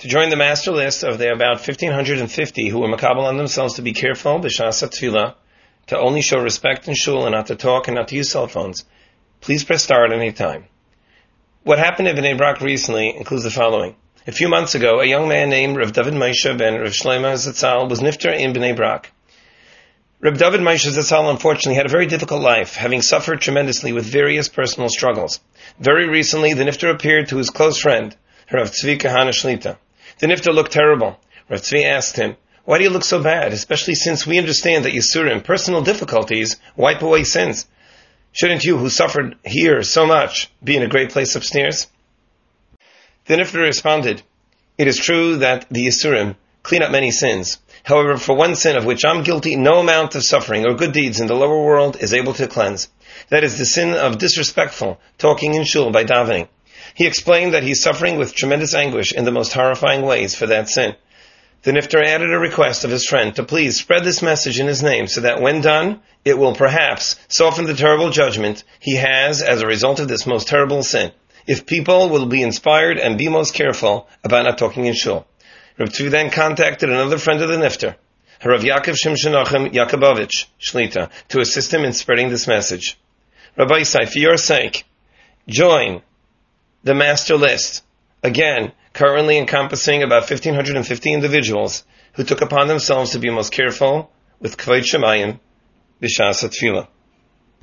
to join the master list of the about 1,550 who were makabel on themselves to be careful, b'shas tefillah, to only show respect in shul and not to talk and not to use cell phones, please press star at any time. What happened in Bnei Brak recently includes the following. A few months ago, a young man named Rav David Moshe ben Rav Shlomo Zatzal was nifter in Bnei Brak. Rav David Moshe Zatzal unfortunately had a very difficult life, having suffered tremendously with various personal struggles. Very recently, the nifter appeared to his close friend, Rav Tzvi Kahana Shlita. The nifter looked terrible. Rav Tzvi asked him, "Why do you look so bad, especially since we understand that Yisurim, personal difficulties, wipe away sins? Shouldn't you, who suffered here so much, be in a great place upstairs?" The nifter responded, "It is true that the Yisurim clean up many sins. However, for one sin of which I'm guilty, no amount of suffering or good deeds in the lower world is able to cleanse. That is the sin of disrespectful talking in shul by davening." He explained that he's suffering with tremendous anguish in the most horrifying ways for that sin. The nifter added a request of his friend to please spread this message in his name so that when done, it will perhaps soften the terrible judgment he has as a result of this most terrible sin, if people will be inspired and be most careful about not talking in shul. Rav Tzvi then contacted another friend of the nifter, Rav Yaakov Shimshonochem Yakubovich Shlita, to assist him in spreading this message. Rabbi Isai, for your sake, join the master list, again, currently encompassing about 1,550 individuals who took upon themselves to be most careful with Kvod Shemayim b'shas tefillah.